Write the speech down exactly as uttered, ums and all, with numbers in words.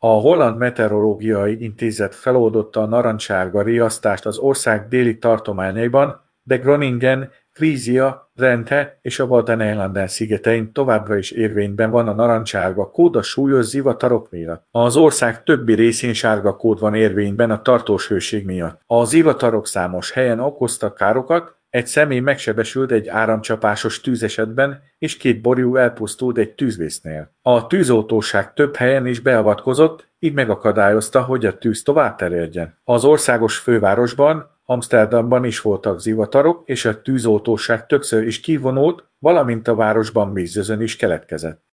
A Holland Meteorológiai Intézet feloldotta a narancssárga riasztást az ország déli tartományaiban, de Groningen, Frisia, Drenthe és a Wadden-eilanden szigetein továbbra is érvényben van a narancssárga kód a súlyos zivatarok miatt. Az ország többi részén sárga kód van érvényben a tartós hőség miatt. A zivatarok számos helyen okoztak károkat, egy személy megsebesült egy áramcsapásos tűzesetben, és két borjú elpusztult egy tűzvésznél. A tűzoltóság több helyen is beavatkozott, így megakadályozta, hogy a tűz tovább terjedjen. Az országos fővárosban, Amsterdamban is voltak zivatarok, és a tűzoltóság többször is kivonult, valamint a városban Mízözön is keletkezett.